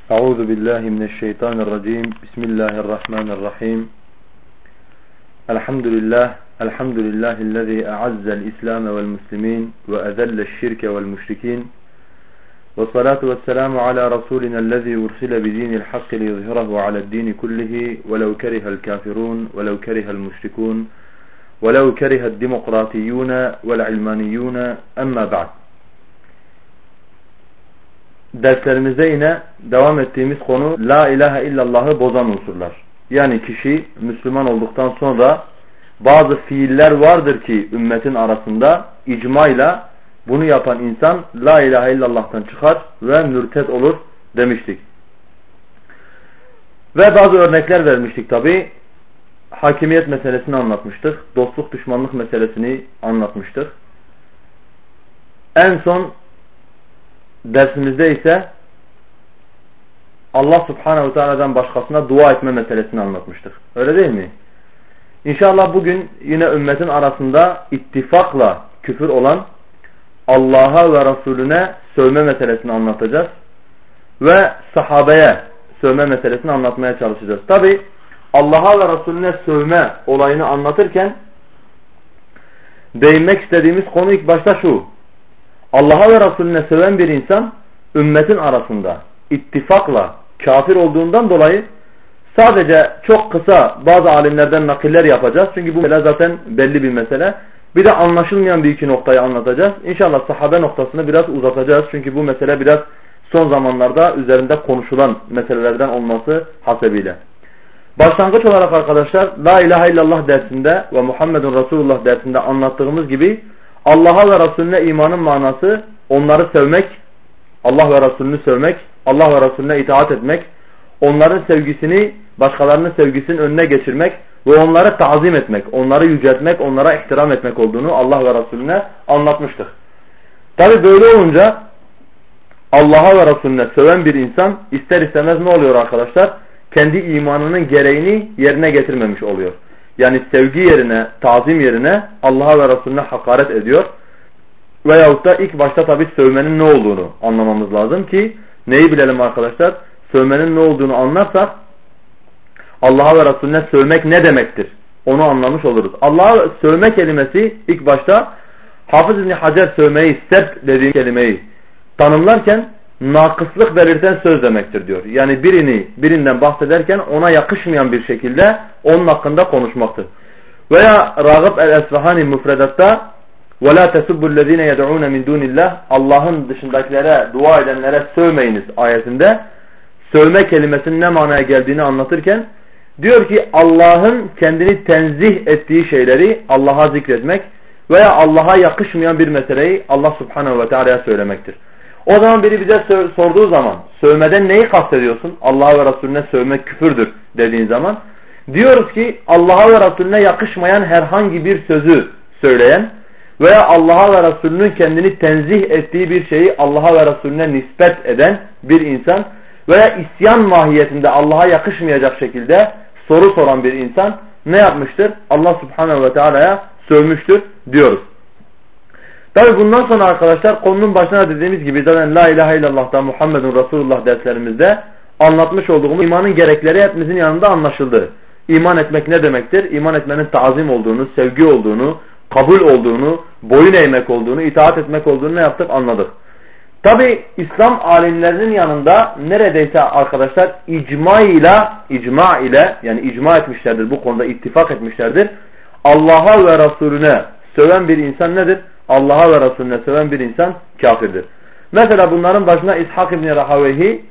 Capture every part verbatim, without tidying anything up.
Euzu billahi mineşşeytanirracim. Bismillahirrahmanirrahim. Elhamdülillah, elhamdülillahi'llezî a'azza'l İslam ve'l muslimin ve ezell'eş-şirke ve'l müşrikîn. Ve salatu vesselamü ala rasulina'llezî ursile bidînil hakki liyuzhirahu ala'd-dîni kullihi ve'lev keriha'l kâfirûn ve'lev keriha'l müşrikûn ve'lev keriha'd-demokratiyyûn ve'l ilmaniyyûn. Amma ba'd. Derslerimizde yine devam ettiğimiz konu La ilahe illallah'ı bozan unsurlar. Yani kişi Müslüman olduktan sonra bazı fiiller vardır ki ümmetin arasında icmayla bunu yapan insan La ilahe illallah'tan çıkar ve mürted olur demiştik. Ve bazı örnekler vermiştik tabi. Hakimiyet meselesini anlatmıştık. Dostluk düşmanlık meselesini anlatmıştık. En son dersimizde ise Allah Subhanahu Teala'dan başkasına dua etme meselesini anlatmıştık. Öyle değil mi? İnşallah bugün yine ümmetin arasında ittifakla küfür olan Allah'a ve Resulüne sövme meselesini anlatacağız. Ve sahabeye sövme meselesini anlatmaya çalışacağız. Tabi Allah'a ve Resulüne sövme olayını anlatırken değinmek istediğimiz konu ilk başta şu: Allah'a ve Resulüne seven bir insan ümmetin arasında ittifakla kafir olduğundan dolayı sadece çok kısa bazı alimlerden nakiller yapacağız. Çünkü bu mesele zaten belli bir mesele. Bir de anlaşılmayan bir iki noktayı anlatacağız. İnşallah sahabe noktasını biraz uzatacağız. Çünkü bu mesele biraz son zamanlarda üzerinde konuşulan meselelerden olması hasebiyle. Başlangıç olarak arkadaşlar La ilahe illallah dersinde ve Muhammedun Resulullah dersinde anlattığımız gibi Allah'a ve Resulüne imanın manası onları sevmek, Allah ve Resulünü sevmek, Allah ve Resulüne itaat etmek, onların sevgisini başkalarının sevgisinin önüne geçirmek ve onları tazim etmek, onları yüceltmek, onlara ihtiram etmek olduğunu Allah ve Resulüne anlatmıştık. Tabi böyle olunca Allah'a ve Resulüne seven bir insan ister istemez ne oluyor arkadaşlar? Kendi imanının gereğini yerine getirmemiş oluyor. Yani sevgi yerine, tazim yerine Allah'a ve Resulüne hakaret ediyor. Veyahut da ilk başta tabi sövmenin ne olduğunu anlamamız lazım ki neyi bilelim arkadaşlar? Sövmenin ne olduğunu anlarsak Allah'a ve Resulüne sövmek ne demektir? Onu anlamış oluruz. Allah'a sövme kelimesi ilk başta Hafız İbn Hacer sövmeyi, seb dediği kelimeyi tanımlarken nakıslık belirten söz demektir diyor. Yani birini birinden bahsederken ona yakışmayan bir şekilde onun hakkında konuşmaktır. Veya Ragıp el-Esfahani müfredatta وَلَا تَسُبُّ الَّذ۪ينَ يَدْعُونَ مِنْ دُونِ اللّٰهِ Allah'ın dışındakilere dua edenlere sövmeyiniz ayetinde sövme kelimesinin ne manaya geldiğini anlatırken diyor ki Allah'ın kendini tenzih ettiği şeyleri Allah'a zikretmek veya Allah'a yakışmayan bir meseleyi Allah Subhanahu ve Teala'ya söylemektir. O zaman biri bize sorduğu zaman sövmeden neyi kastediyorsun? Allah'a ve Resulüne sövmek küfürdür dediğin zaman diyoruz ki Allah'a ve Resulüne yakışmayan herhangi bir sözü söyleyen veya Allah'a ve Resulünün kendini tenzih ettiği bir şeyi Allah'a ve Resulüne nispet eden bir insan veya isyan mahiyetinde Allah'a yakışmayacak şekilde soru soran bir insan ne yapmıştır? Allah Subhanahu ve Teala'ya sövmüştür diyoruz. Tabi bundan sonra arkadaşlar konunun başına dediğimiz gibi zaten La ilahe illallah'ta Muhammedun Resulullah derslerimizde anlatmış olduğumuz imanın gerekleri hepimizin yanında anlaşıldı. İman etmek ne demektir? İman etmenin tazim olduğunu, sevgi olduğunu, kabul olduğunu, boyun eğmek olduğunu, itaat etmek olduğunu ne yaptık? Anladık. Tabi İslam alimlerinin yanında neredeyse arkadaşlar icma ile, icma ile yani icma etmişlerdir bu konuda ittifak etmişlerdir. Allah'a ve Resulüne söven bir insan nedir? Allah'a ve Resulüne seven bir insan kafirdir. Mesela bunların başına İshak İbni Rahavehi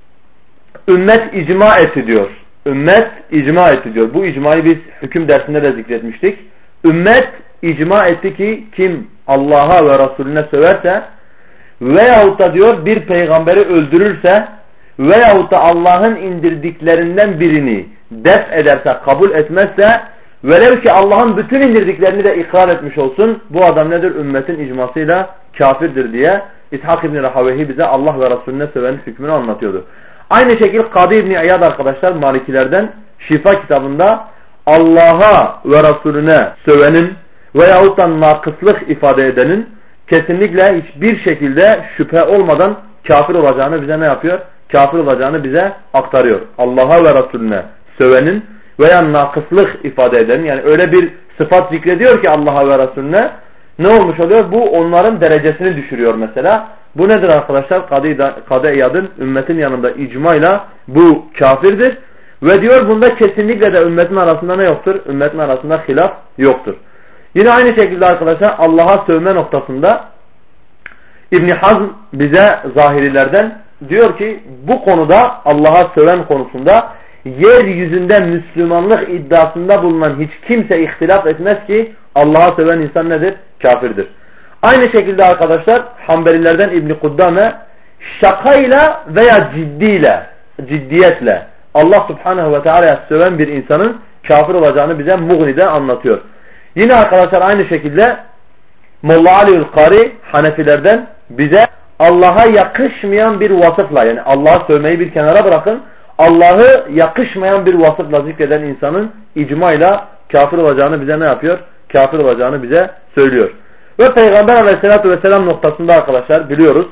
ümmet icma etti diyor. Ümmet icma etti diyor. Bu icmayı biz hüküm dersinde de zikretmiştik. Ümmet icma etti ki kim Allah'a ve Resulüne söverse veyahut da diyor bir peygamberi öldürürse veyahut da Allah'ın indirdiklerinden birini def ederse, kabul etmezse velev ki Allah'ın bütün indirdiklerini de ikrar etmiş olsun bu adam nedir? Ümmetin icmasıyla kafirdir diye İshak İbni Rahavehi bize Allah ve Resulüne sövenin hükmünü anlatıyordu. Aynı şekilde Kadı İbni İyad arkadaşlar Malikilerden Şifa kitabında Allah'a ve Resulüne sövenin veyahut da nakıslık ifade edenin kesinlikle hiçbir şekilde şüphe olmadan kafir olacağını bize ne yapıyor? kafir olacağını bize aktarıyor. Allah'a ve Resulüne sövenin veya nakıslık ifade edenin, yani öyle bir sıfat zikrediyor ki Allah'a ve Resulüne, ne olmuş oluyor? Bu onların derecesini düşürüyor mesela. Bu nedir arkadaşlar? Kadı İyad'ın ümmetin yanında icmayla bu kafirdir. Ve diyor bunda kesinlikle de ümmetin arasında ne yoktur? Ümmetin arasında hilaf yoktur. Yine aynı şekilde arkadaşlar Allah'a sövme noktasında İbn Hazm bize zahirilerden diyor ki bu konuda, Allah'a söven konusunda yeryüzünde Müslümanlık iddiasında bulunan hiç kimse ihtilaf etmez ki Allah'a söven insan nedir? Kafirdir. Aynı şekilde arkadaşlar Hanbelilerden İbn Kuddame şakayla veya ciddiyle, ciddiyetle Allah Subhanahu ve Teala'ya söven bir insanın kafir olacağını bize Mughni'de anlatıyor. Yine arkadaşlar aynı şekilde Molla Ali'ül Kari Hanefilerden bize Allah'a yakışmayan bir vasıfla, yani Allah'a sövmeyi bir kenara bırakın, Allah'ı yakışmayan bir vasıfla zikreden insanın icmayla kafir olacağını bize ne yapıyor? Kafir olacağını bize söylüyor. Ve Peygamber Aleyhisselatü Vesselam noktasında arkadaşlar biliyoruz.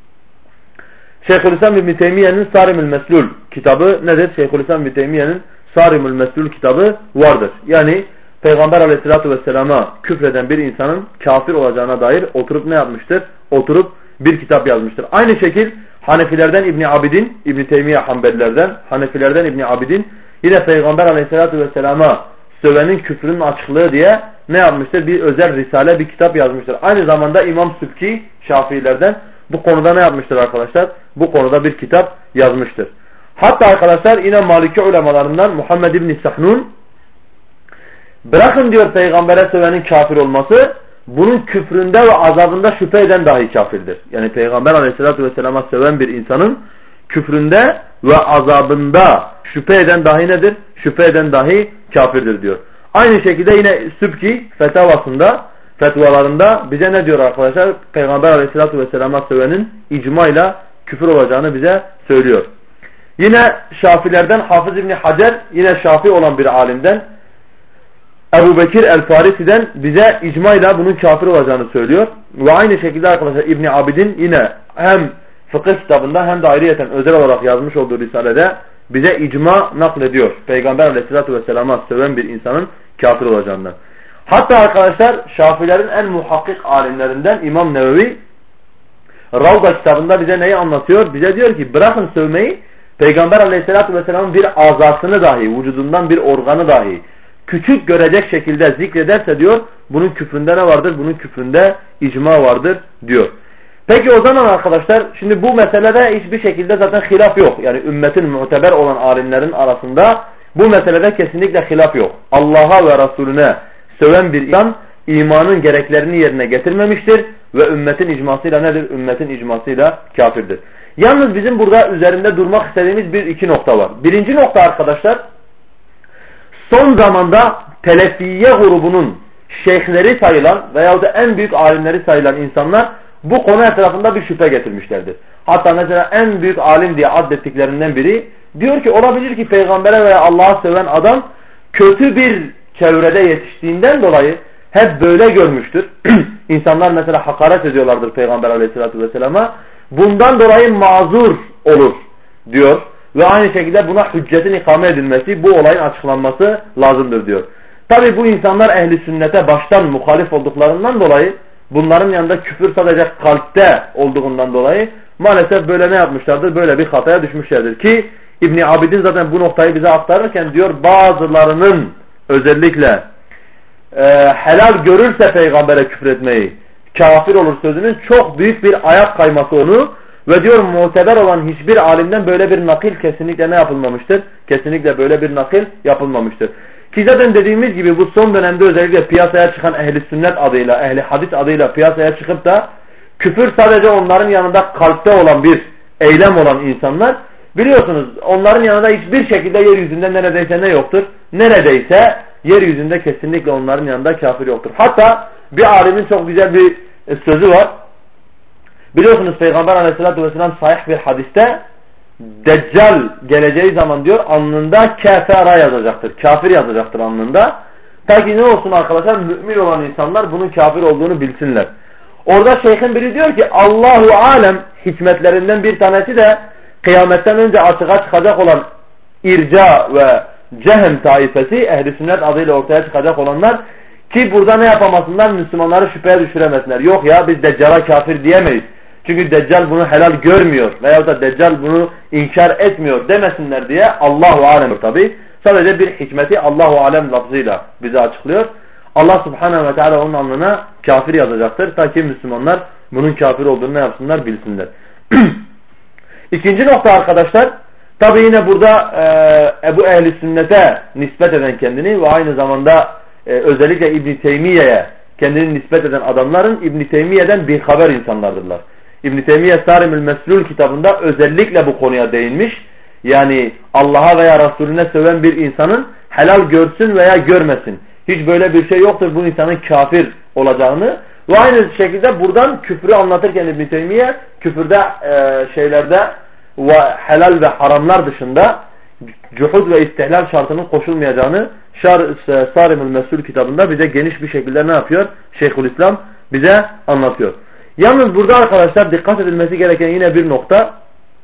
Şeyhülislam İbn Teymiye'nin Sarimül Meslul kitabı nedir? Şeyhülislam İbn Teymiye'nin Sarimül Meslul kitabı vardır. Yani Peygamber Aleyhisselatü Vesselam'a küfreden bir insanın kafir olacağına dair oturup ne yapmıştır? Oturup bir kitap yazmıştır. Aynı şekil Hanefilerden İbn Abidin, İbn Teymiye Hanbelilerden, Hanefilerden İbn Abidin yine Peygamber Aleyhisselatü Vesselam'a sövenin küfrünün açıklığı diye ne yapmıştır? Bir özel risale, bir kitap yazmıştır. Aynı zamanda İmam Sübki Şafiilerden bu konuda ne yapmıştır arkadaşlar? Bu konuda bir kitap yazmıştır. Hatta arkadaşlar yine Maliki ulemalarından Muhammed İbn Sahnun, bırakın diyor Peygamber'e sövenin kafir olması, bunun küfründe ve azabında şüphe eden dahi kafirdir. Yani Peygamber Aleyhisselatü Vesselam'a söven bir insanın küfründe ve azabında şüphe eden dahi nedir? Şüphe eden dahi kafirdir diyor. Aynı şekilde yine Sübki fetavasında, fetvalarında bize ne diyor arkadaşlar? Peygamber Aleyhisselatü Vesselam'a sövenin icmayla küfür olacağını bize söylüyor. Yine Şafilerden Hafız İbni Hacer, yine Şafi olan bir alimden, Ebu Bekir el-Farisi'den bize icmayla bunun kafir olacağını söylüyor. Ve aynı şekilde arkadaşlar İbn Abidin yine hem fıkıh kitabında hem de ayrıyeten özel olarak yazmış olduğu risalede bize icma naklediyor. Peygamber Aleyhisselatü Vesselam'a söven bir insanın kafir olacağından. Hatta arkadaşlar Şafilerin en muhakkik alimlerinden İmam Nevevi Ravda kitabında bize neyi anlatıyor? Bize diyor ki bırakın sövmeyi, Peygamber Aleyhisselatü Vesselam'ın bir azasını dahi, vücudundan bir organı dahi küçük görecek şekilde zikrederse diyor, bunun küfründe ne vardır? Bunun küfründe icma vardır diyor. Peki o zaman arkadaşlar, şimdi bu meselede hiçbir şekilde zaten hilaf yok. Yani ümmetin muteber olan alimlerin arasında bu meselede kesinlikle hilaf yok. Allah'a ve Resulüne söven bir insan imanın gereklerini yerine getirmemiştir ve ümmetin icmasıyla nedir? Ümmetin icmasıyla kafirdir. Yalnız bizim burada üzerinde durmak istediğimiz bir iki nokta var. Birinci nokta arkadaşlar, son zamanda Telefiye grubunun şeyhleri sayılan veyahut da en büyük alimleri sayılan insanlar bu konu etrafında bir şüphe getirmişlerdir. Hatta mesela en büyük alim diye addettiklerinden biri diyor ki olabilir ki peygambere veya Allah'a söven adam kötü bir çevrede yetiştiğinden dolayı hep böyle görmüştür. İnsanlar mesela hakaret ediyorlardır Peygamber Aleyhisselatü Vesselam'a. Bundan dolayı mazur olur diyor. Ve aynı şekilde buna hüccetin ikame edilmesi, bu olayın açıklanması lazımdır diyor. Tabi bu insanlar ehli sünnete baştan muhalif olduklarından dolayı, bunların yanında küfür sadece kalpte olduğundan dolayı maalesef böyle ne yapmışlardır? Böyle bir hataya düşmüşlerdir ki İbn Abidin zaten bu noktayı bize aktarırken diyor bazılarının özellikle e, helal görürse peygambere küfretmeyi kafir olur sözünün çok büyük bir ayak kayması onu ve diyor muteber olan hiçbir alimden böyle bir nakil kesinlikle ne yapılmamıştır? Kesinlikle böyle bir nakil yapılmamıştır. Ki zaten dediğimiz gibi bu son dönemde özellikle piyasaya çıkan ehli sünnet adıyla, ehli hadis adıyla piyasaya çıkıp da küfür sadece onların yanında kalpte olan bir eylem olan insanlar, biliyorsunuz onların yanında hiçbir şekilde yeryüzünde neredeyse ne yoktur? Neredeyse yeryüzünde kesinlikle onların yanında kafir yoktur. Hatta bir alimin çok güzel bir sözü var. Biliyorsunuz Peygamber Aleyhisselatü Vesselam sahih bir hadiste Deccal geleceği zaman diyor alnında kafara yazacaktır. Kafir yazacaktır alnında. Ta ki ne olsun arkadaşlar? Mümin olan insanlar bunun kafir olduğunu bilsinler. Orada şeyhin biri diyor ki Allahu alem hikmetlerinden bir tanesi de kıyametten önce açığa çıkacak olan irca ve cehem taifesi, ehl-i sünnet adıyla ortaya çıkacak olanlar ki burada ne yapamasınlar? Müslümanları şüpheye düşüremesinler. Yok ya biz Deccal'a kafir diyemeyiz. Çünkü Deccal bunu helal görmüyor veyahut da Deccal bunu inkar etmiyor demesinler diye Allahu alem tabi. Sadece bir hikmeti Allahu alem lafzıyla bize açıklıyor. Allah subhanehu ve teala onun alnına kafir yazacaktır. Ta ki Müslümanlar bunun kafir olduğunu ne yapsınlar bilsinler. İkinci nokta arkadaşlar. Tabi yine burada e, Ebu Ehl-i Sünnet'e nispet eden kendini ve aynı zamanda e, özellikle İbn-i Teymiye'ye kendini nispet eden adamların İbn-i Teymiye'den bir haber insanlardırlar. İbn-i Teymiye Sarimül Meslul kitabında özellikle bu konuya değinmiş. Yani Allah'a veya Resulüne söven bir insanın helal görsün veya görmesin. Hiç böyle bir şey yoktur bu insanın kafir olacağını. Ve aynı şekilde buradan küfrü anlatırken İbn-i Teymiye küfürde e, şeylerde ve helal ve haramlar dışında cuhud ve istihlal şartının koşulmayacağını Sarimül Mesul kitabında bize geniş bir şekilde ne yapıyor? Şeyhülislam bize anlatıyor. Yalnız burada arkadaşlar dikkat edilmesi gereken yine bir nokta.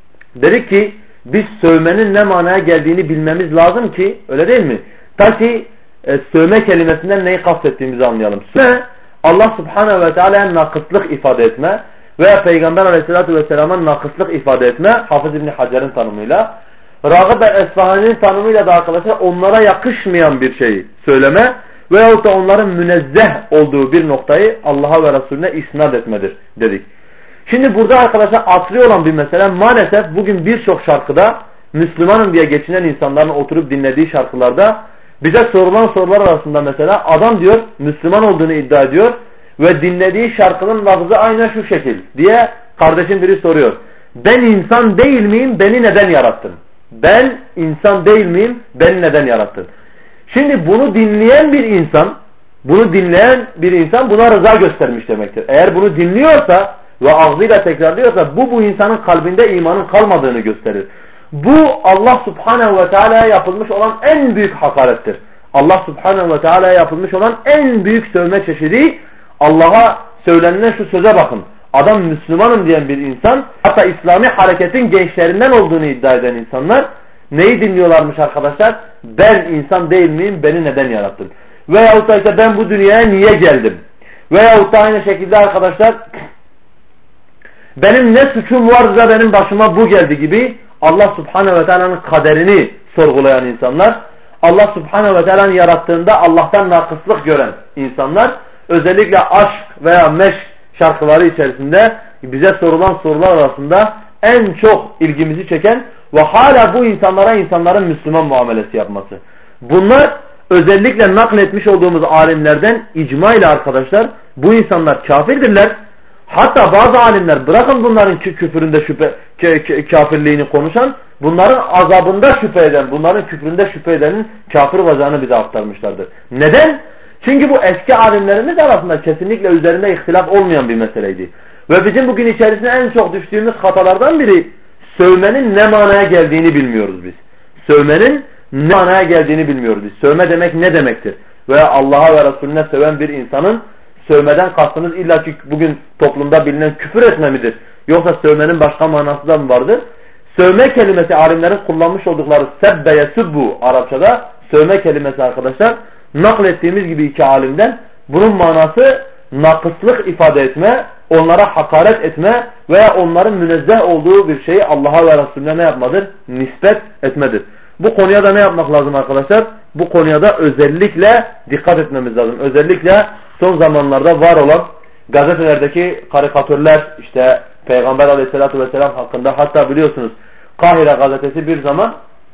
Dedik ki biz sövmenin ne manaya geldiğini bilmemiz lazım ki öyle değil mi? Ta ki e, sövme kelimesinden neyi kastettiğimizi anlayalım. Sövme Allah subhanehu ve teala'ya nakıslık ifade etme veya Peygamber aleyhissalatü vesselam'a nakıslık ifade etme Hafız İbni Hacer'in tanımıyla. Ragıb el-Esfahani'nin tanımıyla da arkadaşlar onlara yakışmayan bir şeyi söyleme veyahut da onların münezzeh olduğu bir noktayı Allah'a ve Resulüne isnat etmedir dedik. Şimdi burada arkadaşlar asri olan bir mesele maalesef bugün birçok şarkıda Müslümanım diye geçinen insanların oturup dinlediği şarkılarda bize sorulan sorular arasında mesela adam diyor Müslüman olduğunu iddia ediyor ve dinlediği şarkının lafzı aynen şu şekil diye kardeşim biri soruyor. Ben insan değil miyim? Beni neden yarattın? Ben insan değil miyim? Beni neden yarattın? Şimdi bunu dinleyen bir insan, bunu dinleyen bir insan buna rıza göstermiş demektir. Eğer bunu dinliyorsa ve ağzıyla tekrarlıyorsa bu bu insanın kalbinde imanın kalmadığını gösterir. Bu Allah subhanehu ve teala'ya yapılmış olan en büyük hakarettir. Allah subhanehu ve teala'ya yapılmış olan en büyük sövme çeşidi Allah'a söylenilen şu söze bakın. Adam Müslümanım diyen bir insan hatta İslami hareketin gençlerinden olduğunu iddia eden insanlar neyi dinliyorlarmış arkadaşlar? Ben insan değil miyim? Beni neden yarattın? Veyahut da işte ben bu dünyaya niye geldim? Veyahut da aynı şekilde arkadaşlar benim ne suçum vardı da benim başıma bu geldi gibi Allah subhanehu ve teala'nın kaderini sorgulayan insanlar, Allah subhanehu ve teala'nın yarattığında Allah'tan nakıslık gören insanlar, özellikle aşk veya meşk şarkıları içerisinde bize sorulan sorular arasında en çok ilgimizi çeken ve hala bu insanlara insanların Müslüman muamelesi yapması. Bunlar özellikle nakletmiş olduğumuz alimlerden icma ile arkadaşlar bu insanlar kafirdirler. Hatta bazı alimler bırakın bunların küfüründe şüphe, kafirliğini konuşan, bunların azabında şüphe eden, bunların küfründe şüphe edenin kafir olacağını bize aktarmışlardır. Neden? Çünkü bu eski alimlerimiz arasında kesinlikle üzerinde ihtilaf olmayan bir meseleydi. Ve bizim bugün içerisinde en çok düştüğümüz hatalardan biri sövmenin ne manaya geldiğini bilmiyoruz biz. Sövmenin ne manaya geldiğini bilmiyoruz biz. Sövme demek ne demektir? Veya Allah'a ve Resulüne söven bir insanın sövmeden kastınız illa ki bugün toplumda bilinen küfür etme midir? Yoksa sövmenin başka manası da mı vardır? Sövme kelimesi alimlerin kullanmış oldukları sebbe yesubbu Arapçada sövme kelimesi arkadaşlar naklettiğimiz gibi iki alimden bunun manası nakıslık ifade etme, onlara hakaret etme veya onların münezzeh olduğu bir şeyi Allah'a ve Resulüne ne yapmadır? Nispet etmedir. Bu konuya da ne yapmak lazım arkadaşlar? Bu konuya da özellikle dikkat etmemiz lazım. Özellikle son zamanlarda var olan gazetelerdeki karikatürler işte Peygamber aleyhissalatü vesselam hakkında hatta biliyorsunuz Kahire gazetesi bir zaman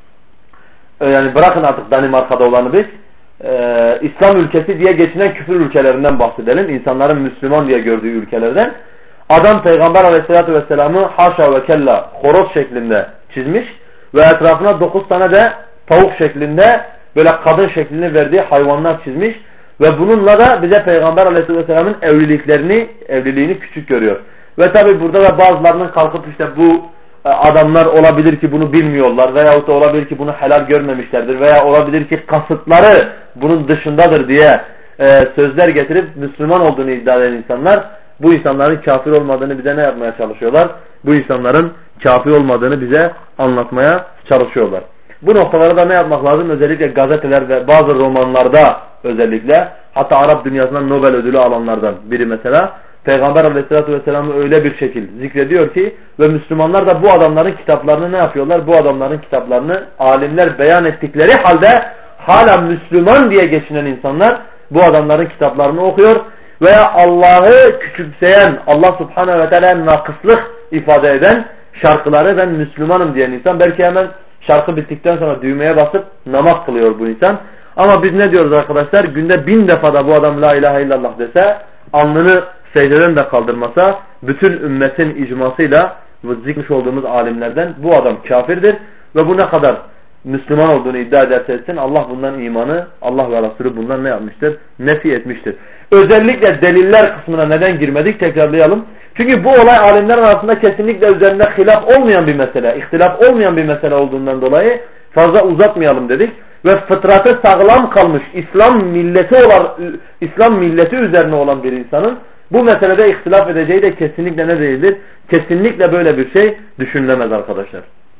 yani bırakın artık Danimarka'da olanı biz Ee, İslam ülkesi diye geçinen küfür ülkelerinden bahsedelim. İnsanların Müslüman diye gördüğü ülkelerden. Adam Peygamber aleyhissalatü vesselam'ı haşa ve kella horoz şeklinde çizmiş ve etrafına dokuz tane de tavuk şeklinde böyle kadın şeklini verdiği hayvanlar çizmiş ve bununla da bize Peygamber aleyhissalatü vesselam'ın evliliklerini, evliliğini küçük görüyor. Ve tabi burada da bazılarının kalkıp işte bu adamlar olabilir ki bunu bilmiyorlar veyahut da olabilir ki bunu helal görmemişlerdir veya olabilir ki kasıtları bunun dışındadır diye e, sözler getirip Müslüman olduğunu iddia eden insanlar bu insanların kafir olmadığını bize ne yapmaya çalışıyorlar? Bu insanların kafi olmadığını bize anlatmaya çalışıyorlar. Bu noktalara da ne yapmak lazım? Özellikle gazeteler ve bazı romanlarda özellikle, hatta Arap dünyasından Nobel ödülü alanlardan biri mesela, Peygamber Aleyhisselatü Vesselam'ı öyle bir şekilde zikrediyor ki ve Müslümanlar da bu adamların kitaplarını ne yapıyorlar? Bu adamların kitaplarını alimler beyan ettikleri halde hala Müslüman diye geçinen insanlar bu adamların kitaplarını okuyor veya Allah'ı küçümseyen, Allah Subhanahu ve Teala'ya nakıslık ifade eden şarkıları ben Müslümanım diyen insan belki hemen şarkı bittikten sonra düğmeye basıp namaz kılıyor bu insan. Ama biz ne diyoruz arkadaşlar? Günde bin defa da bu adam la ilahe illallah dese, alnını secdeden de kaldırmasa, bütün ümmetin icmasıyla bu zikmiş olduğumuz alimlerden bu adam kafirdir ve bu ne kadar Müslüman olduğunu iddia ederse etsin, Allah bundan imanı, Allah ve Resulü bundan ne yapmıştır? Nefi etmiştir. Özellikle deliller kısmına neden girmedik? Tekrarlayalım. Çünkü bu olay alimler arasında kesinlikle üzerinde hilaf olmayan bir mesele, ihtilaf olmayan bir mesele olduğundan dolayı fazla uzatmayalım dedik. Ve fıtratı sağlam kalmış İslam milleti olan, İslam milleti üzerine olan bir insanın bu meselede ihtilaf edeceği de kesinlikle ne değildir? Kesinlikle böyle bir şey düşünülemez arkadaşlar.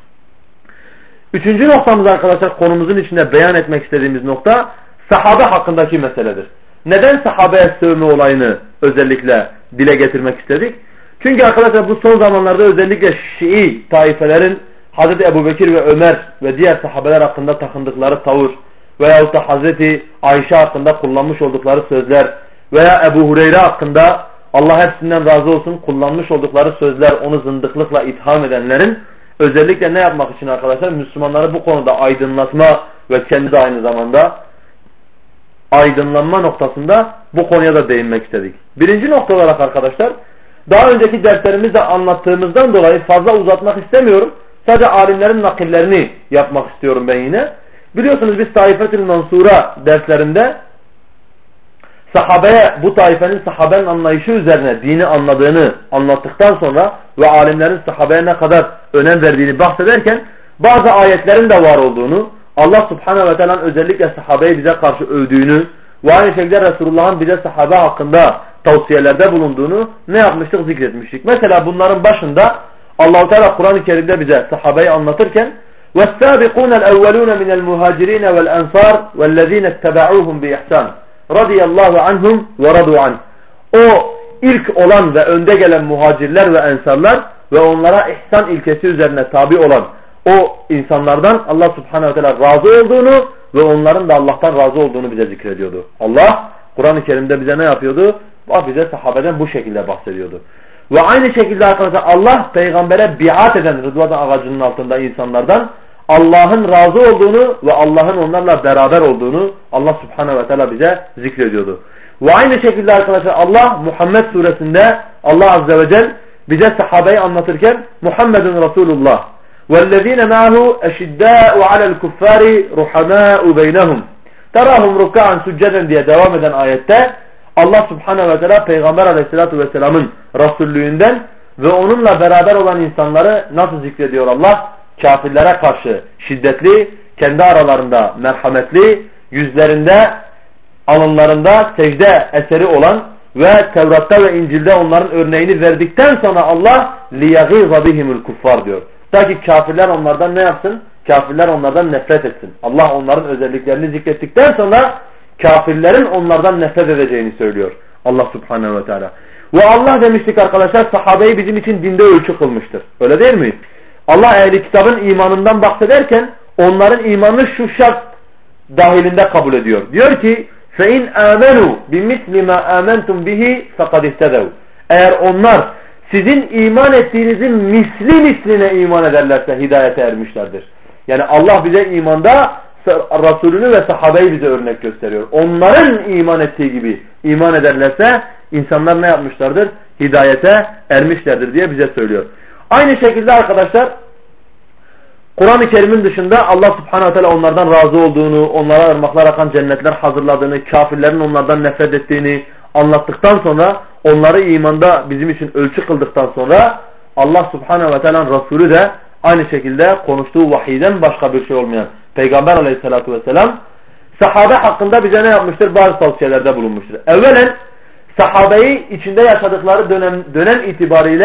Üçüncü noktamız arkadaşlar, konumuzun içinde beyan etmek istediğimiz nokta sahabe hakkındaki meseledir. Neden sahabeye sövme olayını özellikle dile getirmek istedik? Çünkü arkadaşlar bu son zamanlarda özellikle Şii taifelerin Hazreti Ebubekir ve Ömer ve diğer sahabeler hakkında takındıkları tavır veyahut da Hazreti Ayşe hakkında kullanmış oldukları sözler veya Ebu Hureyre hakkında Allah hepsinden razı olsun kullanmış oldukları sözler, onu zındıklıkla itham edenlerin özellikle ne yapmak için arkadaşlar? Müslümanları bu konuda aydınlatma ve kendi de aynı zamanda aydınlanma noktasında bu konuya da değinmek istedik. Birinci nokta olarak arkadaşlar, daha önceki derslerimizde anlattığımızdan dolayı fazla uzatmak istemiyorum. Sadece alimlerin nakillerini yapmak istiyorum ben yine. Biliyorsunuz biz Taifetül Mansura derslerinde sahabeye, bu taifenin sahabenin anlayışı üzerine dini anladığını anlattıktan sonra ve alimlerin sahabeye ne kadar önem verdiğini bahsederken bazı ayetlerin de var olduğunu, Allah Subhanahu ve Teala'nın özellikle sahabeyi bize karşı övdüğünü ve aynı şekilde Resulullah'ın bize sahabe hakkında tavsiyelerde bulunduğunu ne yapmıştık? Zikretmiştik. Mesela bunların başında Allah-u Teala Kur'an-ı Kerim'de bize sahabeyi anlatırken وَالسَّابِقُونَ الْاَوَّلُونَ مِنَ الْمُهَاجِرِينَ وَالْاَنْصَارِ وَالَّذ۪ينَ اتَّبَعُوهُمْ بِإِحْسَانٍ radıyallahu anhum ve radu anh. O ilk olan ve önde gelen muhacirler ve ensarlar ve onlara ihsan ilkesi üzerine tabi olan o insanlardan Allah Subhanahu ve Teala razı olduğunu ve onların da Allah'tan razı olduğunu bize zikrediyordu. Allah Kur'an-ı Kerim'de bize ne yapıyordu? Bize sahabeden bu şekilde bahsediyordu. Ve aynı şekilde arkadaşlar Allah peygambere biat eden Rıdvan ağacının altında insanlardan Allah'ın razı olduğunu ve Allah'ın onlarla beraber olduğunu Allah Subhanahu ve Teala bize zikrediyordu. Ve aynı şekilde arkadaşlar Allah Muhammed suresinde Allah Azze ve Celle bize sahabeyi anlatırken Muhammedun Resulullah وَالَّذ۪ينَ مَعَهُ اَشِدَّاءُ عَلَى الْكُفَّارِ رُحَمَاءُ بَيْنَهُمْ تَرَاهُمْ رُكَّعًا سُجَّدًا diye devam eden ayette Allah Subhanahu ve Teala Peygamber Aleyhisselatü Vesselam'ın Resullüğünden ve onunla beraber olan insanları nasıl zikrediyor Allah? Kafirlere karşı şiddetli, kendi aralarında merhametli, yüzlerinde, alınlarında secde eseri olan ve Tevrat'ta ve İncil'de onların örneğini verdikten sonra Allah لِيَغِيظَ بِهِمُ الْكُفَّارِ diyor. Ta ki kafirler onlardan ne yapsın? Kafirler onlardan nefret etsin. Allah onların özelliklerini zikrettikten sonra kafirlerin onlardan nefret edeceğini söylüyor Allah Subhanahu ve Teala. Ve Allah demiştik arkadaşlar sahabeyi bizim için dinde ölçü kılmıştır. Öyle değil mi? Allah ehli kitabın imanından bahsederken onların imanını şu şart dahilinde kabul ediyor. Diyor ki فَاِنْ آمَنُوا بِمِثْلِ مَا آمَنْتُمْ بِهِ فَقَدْ اِسْتَدَوْا. Eğer onlar sizin iman ettiğinizin misli misline iman ederlerse hidayete ermişlerdir. Yani Allah bize imanda Resulünü ve sahabeyi bize örnek gösteriyor. Onların iman ettiği gibi iman ederlerse insanlar ne yapmışlardır? Hidayete ermişlerdir diye bize söylüyor. Aynı şekilde arkadaşlar Kur'an-ı Kerim'in dışında Allah Subhanahu Teala onlardan razı olduğunu, onlara ırmaklar akan cennetler hazırladığını, kafirlerin onlardan nefret ettiğini anlattıktan sonra, onları imanda bizim için ölçü kıldıktan sonra Allah Subhanahu ve Teala'nın Resulü de aynı şekilde konuştuğu vahiyden başka bir şey olmayan Peygamber Aleyhisselatü Vesselam sahabe hakkında bize ne yapmıştır? Bazı tavsiyelerde bulunmuştur. Evvelen sahabeyi içinde yaşadıkları dönem, dönem itibariyle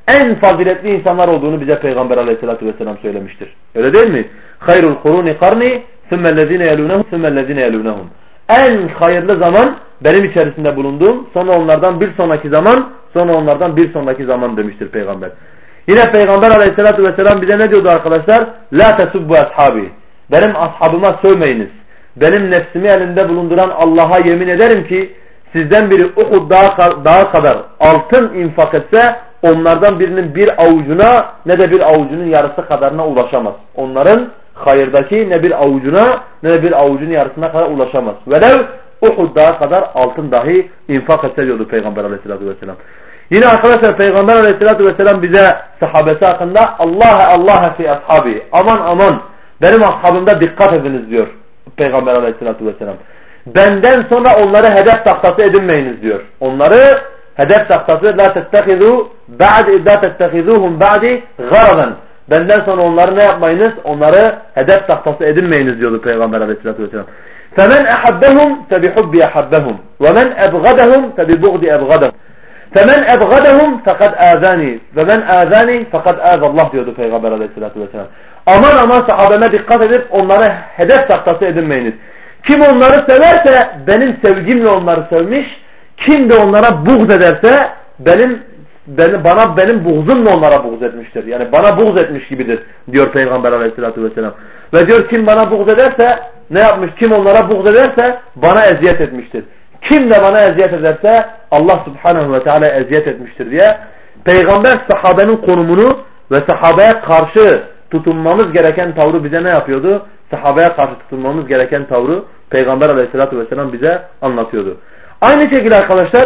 en faziletli insanlar olduğunu bize Peygamber aleyhissalatü vesselam söylemiştir. Öyle değil mi? Hayrul kuruni karni sümmellezine yelûnehum sümmellezine yelûnehum. En hayırlı zaman benim içerisinde bulunduğum, sonra onlardan bir sonraki zaman, sonra onlardan bir sonraki zaman demiştir Peygamber. Yine Peygamber aleyhissalatü vesselam bize ne diyordu arkadaşlar? La tesubbu ashabi. Benim ashabıma sövmeyiniz. Benim nefsimi elinde bulunduran Allah'a yemin ederim ki sizden biri Uhud dağı, dağı kadar altın infak etse onlardan birinin bir avucuna ne de bir avucunun yarısı kadarına ulaşamaz. Onların hayırdaki ne bir avucuna ne de bir avucunun yarısına kadar ulaşamaz. Velev Uhud dağı kadar altın dahi infak etse diyordu Peygamber aleyhissalatü vesselam. Yine arkadaşlar Peygamber aleyhissalatü vesselam bize sahabesi hakkında Allah'a Allah'a fi ashabi. Aman aman benim ashabımda dikkat ediniz diyor Peygamber aleyhissalatü vesselam. Benden sonra onları hedef tahtası edinmeyiniz diyor. Onları hedef tahtası la tettehizu ba'di la tettehizuhum ba'di garadan. Benden sonra onları ne yapmayınız? Onları hedef tahtası edinmeyiniz diyordu Peygamber aleyhissalatü vesselam. فَمَنْ اَحَبَّهُمْ فَبِحُبِّ اَحَبَّهُمْ وَمَنْ اَبْغَدَهُمْ فَبِبُغْدِ اَبْغَدَهُمْ فَمَنْ اَبْغَدَهُمْ فَقَدْ آذَانِي وَمَنْ آذَانِي فَقَدْ آذَ Allah diyordu Peygamber aleyhissalatü vesselam. Aman aman sahabeme dikkat edip onları hedef tahtası edinmeyiniz. Kim onları severse benim sevgimle onları sevmiş, kim de onlara buğz ederse benim, benim bana benim buğzumla onlara buğz etmiştir. Yani bana buğz etmiş gibidir diyor Peygamber aleyhissalatü vesselam. Ve diyor kim bana buğz ederse ne yapmış? Kim onlara buğz ederse bana eziyet etmiştir. Kim de bana eziyet ederse Allah subhanahu ve teala eziyet etmiştir diye Peygamber sahabenin konumunu ve sahabeye karşı tutunmamız gereken tavrı bize ne yapıyordu? Sahabeye karşı tutunmamız gereken tavrı Peygamber aleyhissalatü vesselam bize anlatıyordu. Aynı şekilde arkadaşlar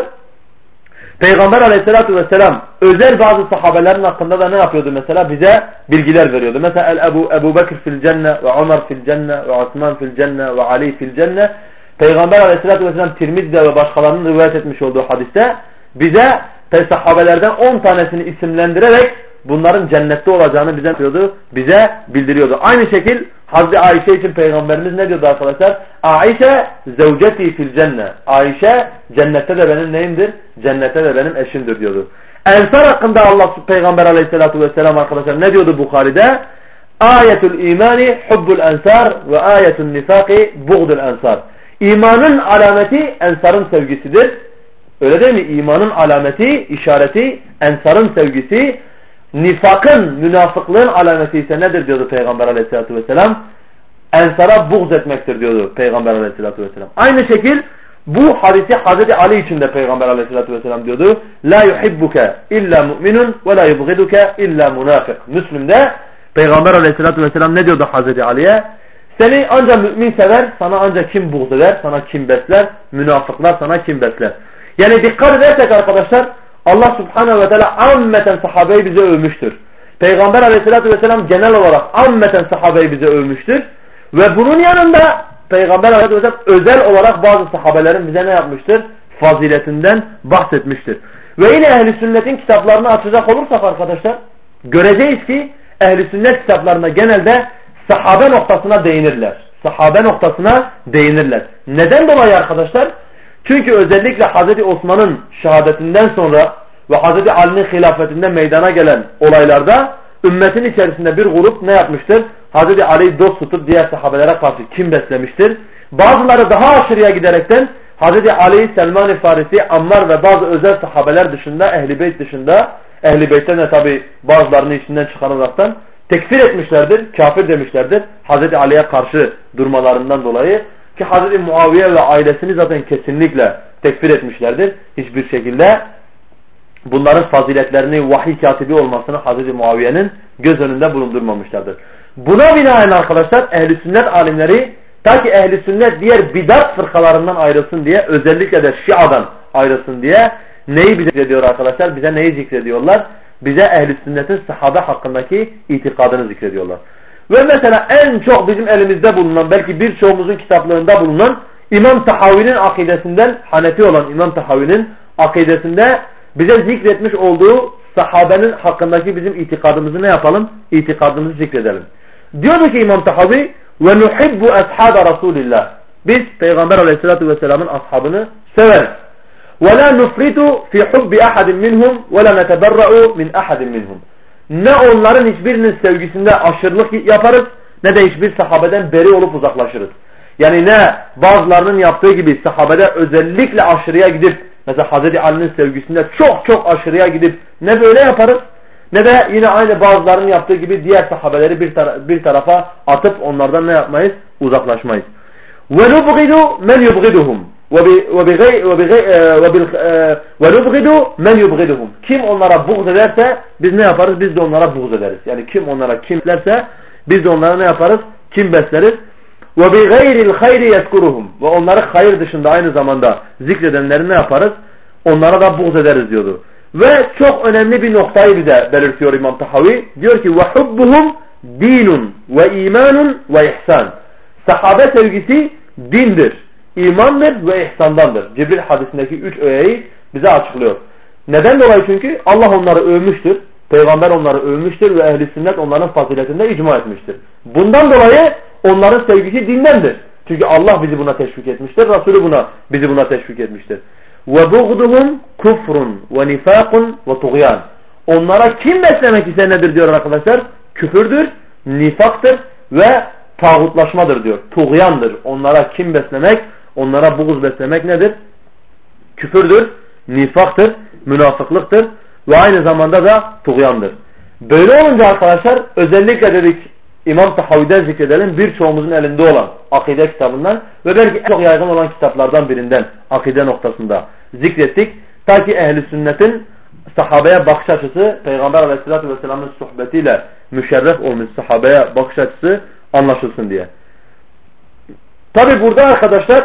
Peygamber aleyhissalatü vesselam özel bazı sahabelerin hakkında da ne yapıyordu mesela? Bize bilgiler veriyordu. Mesela Ebu, Ebu Bekir fil cenne ve Ömer fil cenne ve Osman fil cenne ve Ali fil cenne. Peygamber aleyhissalatü vesselam Tirmiz'de ve başkalarının rivayet etmiş olduğu hadiste bize sahabelerden on tanesini isimlendirerek bunların cennette olacağını bize yapıyordu, bize bildiriyordu. Aynı şekil Hazreti Ayşe için Peygamberimiz ne diyordu arkadaşlar? Ayşe zevceti fil cenne. Ayşe cennette de benim neyimdir? Cennette de benim eşimdir diyordu. Ensar hakkında Allah Peygamber aleyhissalatu vesselam arkadaşlar ne diyordu Bukhari'de? Ayetul imani hubbul ensar ve ayetul nifaki buğdul ensar. İmanın alameti ensarın sevgisidir. Öyle değil mi? İmanın alameti, işareti ensarın sevgisi. Nifakın, münafıklığın alameti ise nedir diyordu Peygamber aleyhissalatü vesselam? Ensara buğz etmektir diyordu Peygamber aleyhissalatü vesselam. Aynı şekil bu hadisi Hazreti Ali için de Peygamber aleyhissalatü vesselam diyordu. La yuhibbuke illa mu'minun ve la yubghiduke illa münafık. Müslüm'de Peygamber aleyhissalatü vesselam ne diyordu Hazreti Ali'ye? Seni ancak mümin sever, sana ancak kim buğz eder, sana kim besler, münafıklar sana kim besler. Yani dikkat edersek arkadaşlar Allah subhanehu ve teala ammeten sahabeyi bize övmüştür. Peygamber aleyhissalatü vesselam genel olarak ammeten sahabeyi bize övmüştür. Ve bunun yanında Peygamber aleyhissalatü vesselam özel olarak bazı sahabelerin bize ne yapmıştır? Faziletinden bahsetmiştir. Ve yine ehl-i sünnetin kitaplarını açacak olursak arkadaşlar göreceğiz ki ehl-i sünnet kitaplarında genelde sahabe noktasına değinirler. Sahabe noktasına değinirler. Neden dolayı arkadaşlar? Çünkü özellikle Hazreti Osman'ın şehadetinden sonra ve Hazreti Ali'nin hilafetinden meydana gelen olaylarda ümmetin içerisinde bir grup ne yapmıştır? Hazreti Ali'yi dost tutup diğer sahabelere karşı kim beslemiştir? Bazıları daha aşırıya giderekten Hazreti Ali, Selman-ı Farisi, Ammar ve bazı özel sahabeler dışında, Ehl-i Beyt dışında, Ehl-i Beyt'ten de tabi bazılarını içinden çıkarılaraktan tekfir etmişlerdir, kafir demişlerdir Hazreti Ali'ye karşı durmalarından dolayı. Ki Hazreti Muaviye ve ailesini zaten kesinlikle tekfir etmişlerdir. Hiçbir şekilde bunların faziletlerini, vahiy katibi olmasını Hazreti Muaviye'nin göz önünde bulundurmamışlardır. Buna binaen arkadaşlar ehl-i sünnet alimleri ta ki ehl-i sünnet diğer bidat fırkalarından ayrılsın diye, özellikle de Şia'dan ayrılsın diye neyi bize zikrediyor arkadaşlar? Bize neyi zikrediyorlar? Bize ehl-i sünnetin sahabe hakkındaki itikadını zikrediyorlar. Ve mesela en çok bizim elimizde bulunan, belki birçoğumuzun kitaplarında bulunan İmam Tahavi'nin akidesinden, Hanefi olan İmam Tahavi'nin akidesinde bize zikretmiş olduğu sahabenin hakkındaki bizim itikadımızı ne yapalım? İtikadımızı zikredelim. Diyordu ki İmam Tahavi ve nuhibbu ashabe Rasulillah. Biz Peygamber Aleyhisselatü Vesselam'ın ashabını severiz. وَلَا نُفْرِطُ فِي حُبِّ أَحَدٍ مِّنْهُمْ وَلَا نَتَبَرَّأُ مِنْ أَحَدٍ مِّنْهُمْ. Ne onların hiçbirinin sevgisinde aşırılık yaparız, ne de hiçbir sahabeden beri olup uzaklaşırız. Yani ne bazılarının yaptığı gibi sahabede özellikle aşırıya gidip, mesela Hazreti Ali'nin sevgisinde çok çok aşırıya gidip ne böyle yaparız, ne de yine aynı bazılarının yaptığı gibi diğer sahabeleri bir, tara bir tarafa atıp onlardan ne yapmayız? Uzaklaşmayız. وَنُبْغِدُ مَنْ يُبْغِدُهُمْ وَنُبْغِدُ مَنْ يُبْغِدُهُمْ. Kim onlara buğz ederse biz ne yaparız? Biz de onlara buğz ederiz. Yani kim onlara kimlerse biz de onlara ne yaparız? Kim besleriz? وَبِغَيْرِ الْخَيْرِ يَذْكُرُهُمْ. Ve onları hayır dışında aynı zamanda zikredenleri ne yaparız? Onlara da buğz ederiz diyordu. Ve çok önemli bir noktayı bize belirtiyor İmam Tahavi. Diyor ki وَحُبُّهُمْ دِينٌ وَاِيمَانٌ وَاِحْسَانٌ. Sahabe sevgisi dindir, imandır ve ihsandandır. Cibril hadisindeki üç öğeyi bize açıklıyor. Neden dolayı? Çünkü Allah onları övmüştür. Peygamber onları övmüştür ve ehl-i sünnet onların faziletinde icma etmiştir. Bundan dolayı onların sevgisi dindendir. Çünkü Allah bizi buna teşvik etmiştir. Resulü buna bizi buna teşvik etmiştir. وَبُغْضُهُمْ كُفْرٌ وَنِفَاقٌ وَطُغْيَانٌ. Onlara kim beslemek ise nedir diyor arkadaşlar? Küfürdür, nifaktır ve tağutlaşmadır diyor. Tuğyandır. Onlara kim beslemek, onlara buğz beslemek nedir? Küfürdür, nifaktır, münafıklıktır ve aynı zamanda da tuğyandır. Böyle olunca arkadaşlar özellikle dedik İmam Tahavi'den zikredelim, birçoğumuzun elinde olan akide kitabından ve belki en çok yaygın olan kitaplardan birinden akide noktasında zikrettik. Ta ki ehl-i sünnetin sahabeye bakış açısı, Peygamber aleyhissalatü vesselamın sohbetiyle müşerref olmuş sahabeye bakış açısı anlaşılsın diye. Tabi burada arkadaşlar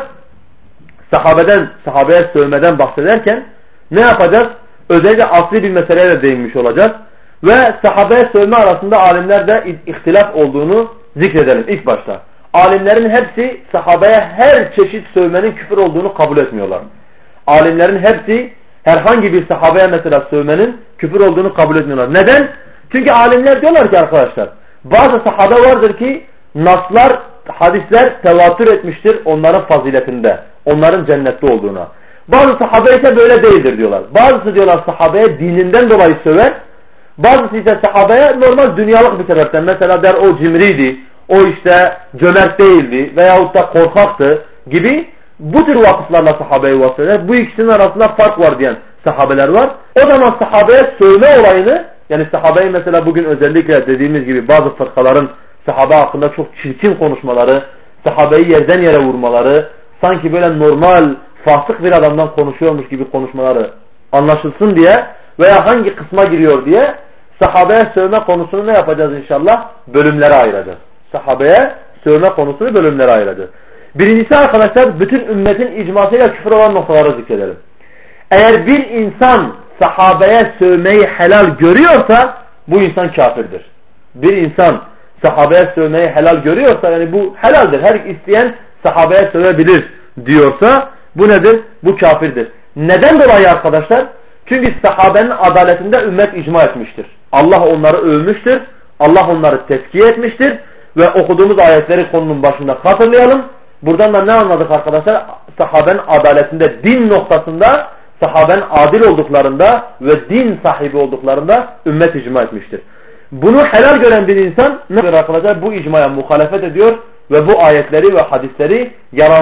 sahabeden, sahabeye sövmeden bahsederken ne yapacağız? Özellikle asli bir meseleye de değinmiş olacağız. Ve sahabeye sövme arasında alimlerde ihtilaf olduğunu zikredelim ilk başta. Alimlerin hepsi sahabeye her çeşit sövmenin küfür olduğunu kabul etmiyorlar. Alimlerin hepsi herhangi bir sahabeye mesela sövmenin küfür olduğunu kabul etmiyorlar. Neden? Çünkü alimler diyorlar ki arkadaşlar bazı sahabe vardır ki naslar, hadisler tevatür etmiştir onların faziletinde, onların cennette olduğuna. Bazı sahabe ise böyle değildir diyorlar. Bazısı diyorlar sahabeye dininden dolayı söver. Bazısı ise sahabeye normal dünyalık bir sebepten. Mesela der o cimriydi, o işte cömert değildi veyahut da korkaktı gibi bu tür vakıflarla sahabeye vasfeder. Bu ikisinin arasında fark var diyen sahabeler var. O zaman sahabeye sövme olayını, yani sahabeyi mesela bugün özellikle dediğimiz gibi bazı fırkaların sahabe hakkında çok çirkin konuşmaları, sahabeyi yerden yere vurmaları, sanki böyle normal fasık bir adamdan konuşuyormuş gibi konuşmaları anlaşılsın diye veya hangi kısma giriyor diye sahabeye sövme konusunu ne yapacağız inşallah? Bölümlere ayıracağız. Sahabeye sövme konusunu bölümlere ayıracağız. Birincisi arkadaşlar bütün ümmetin icmasıyla küfür olan noktaları zikredelim. Eğer bir insan sahabeye sövmeyi helal görüyorsa bu insan kafirdir. Bir insan sahabeye sövmeyi helal görüyorsa yani bu helaldir. Her isteyen sahabeye sövebilir diyorsa bu nedir? Bu kafirdir. Neden dolayı arkadaşlar? Çünkü sahabenin adaletinde ümmet icma etmiştir. Allah onları övmüştür. Allah onları tezkiye etmiştir. Ve okuduğumuz ayetleri konunun başında hatırlayalım. Buradan da ne anladık arkadaşlar? Sahabenin adaletinde din noktasında sahabenin adil olduklarında ve din sahibi olduklarında ümmet icma etmiştir. Bunu helal gören bir insan ne yapıyor arkadaşlar? Bu icmaya muhalefet ediyor ve bu ayetleri ve hadisleri yalan